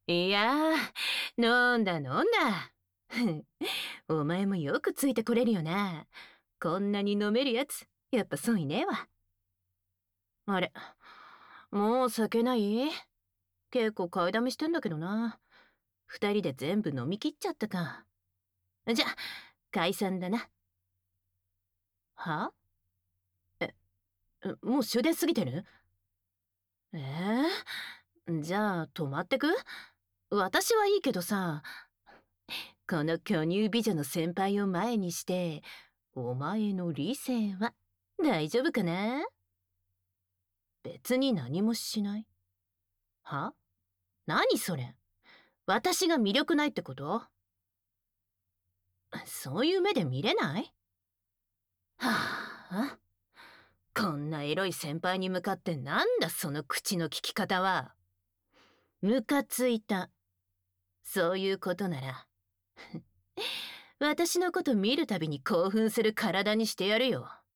いや飲んだ飲んだ。お前もよくついてこれるよな。こんなに飲めるやつ、やっぱ損いねえわ。あれ、もう酒ない？結構買いだめしてんだけどな。二人で全部飲み切っちゃったか。じゃ、解散だな。は？え、もう終電過ぎてる？じゃあ泊まってく？私はいいけどさ、この巨乳美女の先輩を前にして、お前の理性は大丈夫かな？別に何もしない。は？何それ？私が魅力ないってこと？そういう目で見れない？はあ、こんなエロい先輩に向かってなんだその口の利き方は。ムカついた。そういうことなら私のこと見るたびに興奮する体にしてやるよ。